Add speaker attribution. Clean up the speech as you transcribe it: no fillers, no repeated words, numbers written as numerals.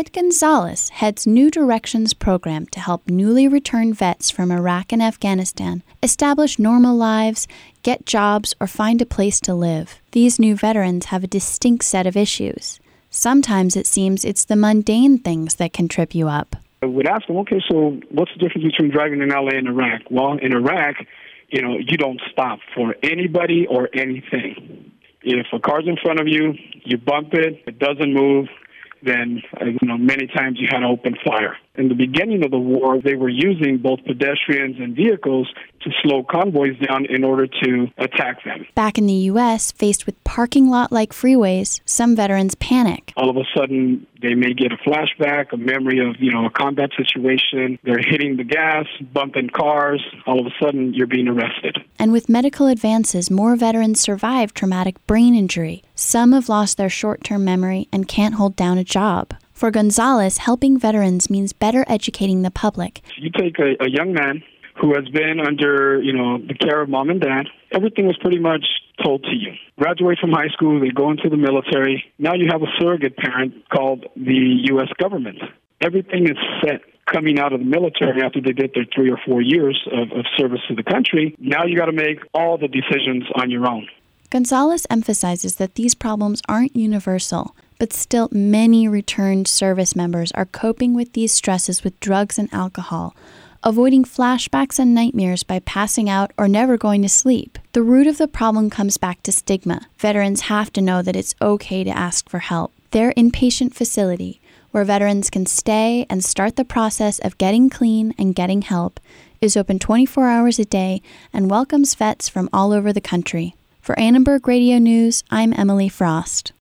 Speaker 1: Ed Gonzalez heads New Directions program to help newly returned vets from Iraq and Afghanistan establish normal lives, get jobs, or find a place to live. These new veterans have a distinct set of issues. Sometimes it seems it's the mundane things that can trip you up.
Speaker 2: I would ask them, okay, so what's the difference between driving in LA and Iraq? Well, in Iraq, you don't stop for anybody or anything. If a car's in front of you, you bump it, it doesn't move, then many times you had to open fire. In the beginning of the war, they were using both pedestrians and vehicles to slow convoys down in order to attack them.
Speaker 1: Back in the U.S., faced with parking lot-like freeways, some veterans panic.
Speaker 2: All of a sudden, they may get a flashback, a memory of, a combat situation. They're hitting the gas, bumping cars. All of a sudden, you're being arrested.
Speaker 1: And with medical advances, more veterans survive traumatic brain injury. Some have lost their short-term memory and can't hold down a job. For Gonzalez, helping veterans means better educating the public.
Speaker 2: You take a young man who has been under, the care of mom and dad. Everything was pretty much told to you. Graduate from high school, they go into the military. Now you have a surrogate parent called the U.S. government. Everything is set coming out of the military after they did their 3 or 4 years of service to the country. Now you got to make all the decisions on your own.
Speaker 1: Gonzalez emphasizes that these problems aren't universal, but still many returned service members are coping with these stresses with drugs and alcohol, avoiding flashbacks and nightmares by passing out or never going to sleep. The root of the problem comes back to stigma. Veterans have to know that it's okay to ask for help. Their inpatient facility, where veterans can stay and start the process of getting clean and getting help, is open 24 hours a day and welcomes vets from all over the country. For Annenberg Radio News, I'm Emily Frost.